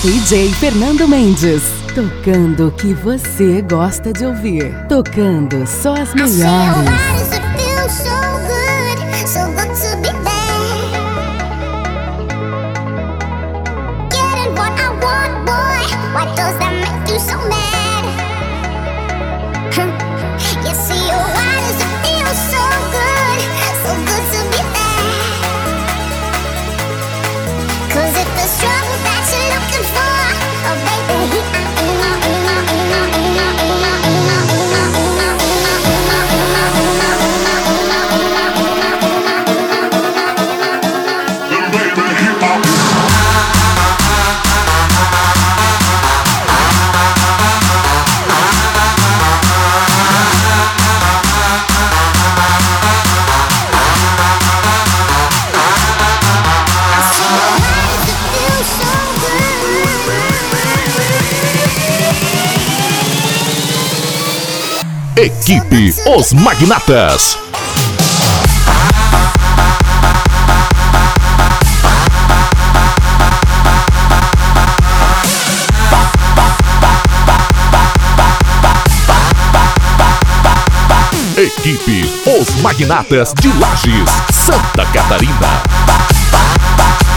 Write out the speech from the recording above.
DJ Fernando Mendes, tocando o que você gosta de ouvir, tocando só as melhores. Equipe Os Magnatas. Equipe Os Magnatas de Lages, Santa Catarina.